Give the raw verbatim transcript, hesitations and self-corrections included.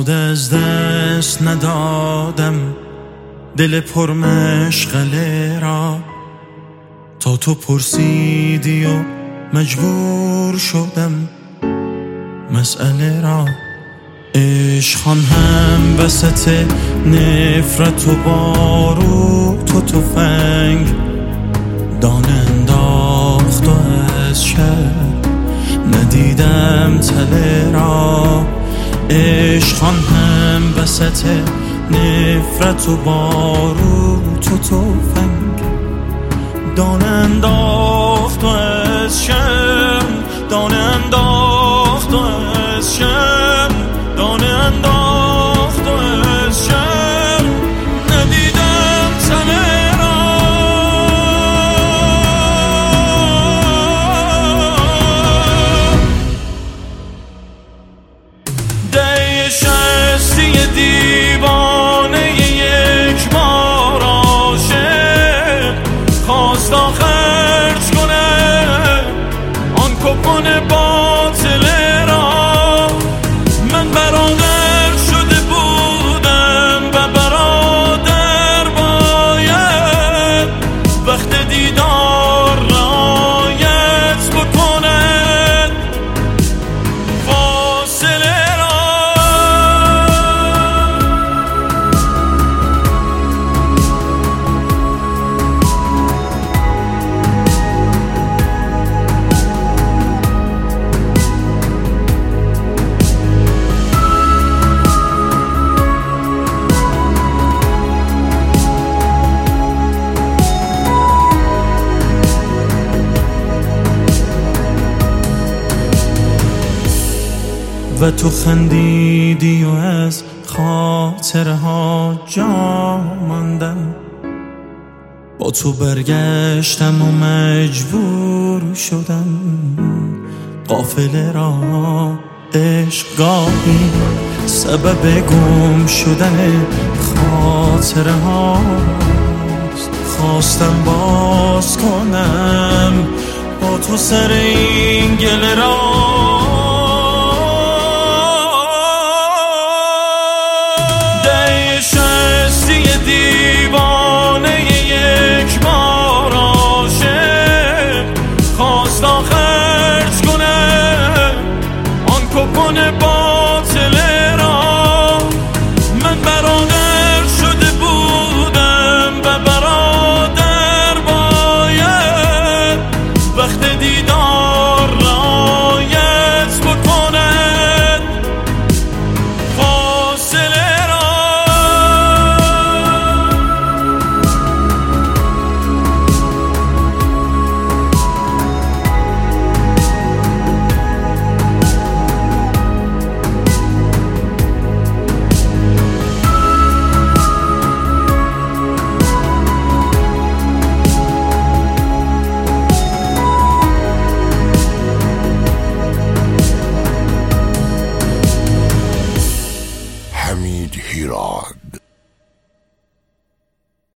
ساده از دست ندادم دل پرمشغله را، تا تو پرسیدی و مجبور شدم مسئله را. عشقان هم وسط نفرت و باروت و تفنگ دانه انداخت و از شب ندیدم تله را. عشقان هم وسط نفرت و باروت و تفنگ دانه انداخت و از شب دانه انداخت و از شب دانه انداخت و از شب ندیدم تله را. ده شستی دیوانه یک بار عاشق خواست خرج کنه آن کپون باطل را. من برادر شده بودم و برادر باید وقت دیدار رعایت بکند فاصله را. و تو خندیدی و از خاطرها جا ماندم، با تو برگشتم و مجبور شدم قافله را. عشق گاهی سبب گم شدن خاطرهاست، خواستم باز کنم با تو سر این گله را. دیوانه یک بار عاشق خواست خرج کنه آن کپون باطل را. من برادر شده بودم و برادر باید وقت دیدار رعایت بکند فاصله را. حمید هیراد.